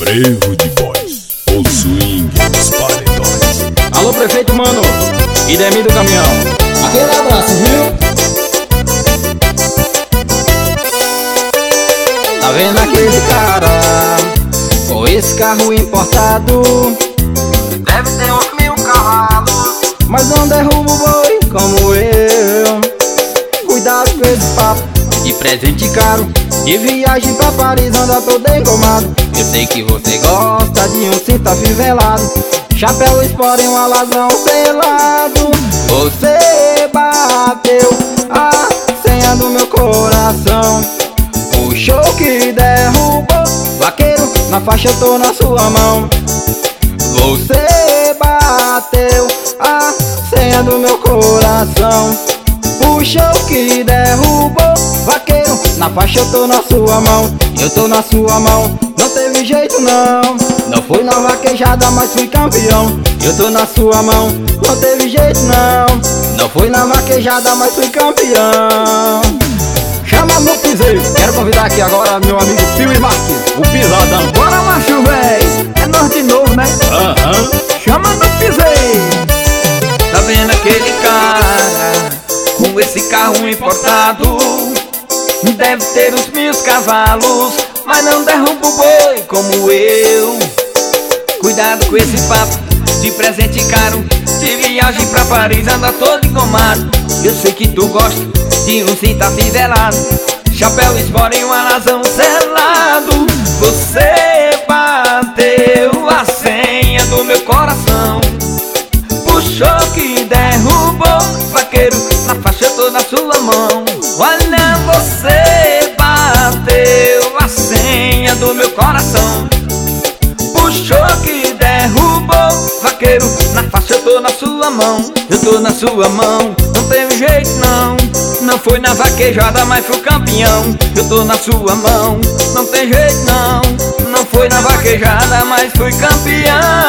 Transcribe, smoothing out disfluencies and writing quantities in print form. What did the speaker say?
Frevo de voz, o swing dos paredões. Alô, prefeito, mano, e Demi do caminhão. Aquele abraço, viu? Tá vendo aquele cara com esse carro importado? Deve ter uns 1000 cavalos, mas não derruba o boi como eu. Cuidado com esse papo de presente caro, de viagem pra Paris, anda todo engomado. Eu sei que você gosta de um cinto afivelado, chapéu Sport e um alazão selado. Você bateu a senha do meu coração, puxou que derrubou, vaqueiro, na faixa eu tô na sua mão. Você bateu a senha do meu coração, puxou que derrubou, vaqueiro, na faixa eu tô na sua mão. Eu tô na sua mão, não teve jeito não. Não fui na vaquejada, mas fui campeão. Eu tô na sua mão, não teve jeito não. Não fui na vaquejada, mas fui campeão. Chama no piseiro. Quero convidar aqui agora meu amigo Pio e Marques, o pisadão. Bora, macho, véi! É nós de novo, né? Chama no piseiro! Tá vendo aquele cara com esse carro importado? Deve ter uns 1000 cavalos, mas não derruba o boi como eu. Cuidado com esse papo de presente caro, de viagem pra Paris, anda todo engomado. Eu sei que tu gosta de um cinto afivelado, chapéu Sport e um alazão selado. Você bateu a senha do meu coração, puxou que derrubou, vaqueiro, na faixa eu tô na sua mão. Olha, você bateu a senha do meu coração, puxou que derrubou, vaqueiro, na faixa eu tô na sua mão. Eu tô na sua mão, não teve jeito não. Não foi na vaquejada, mas fui campeão. Eu tô na sua mão, não tem jeito não. Não foi na vaquejada, mas fui campeão.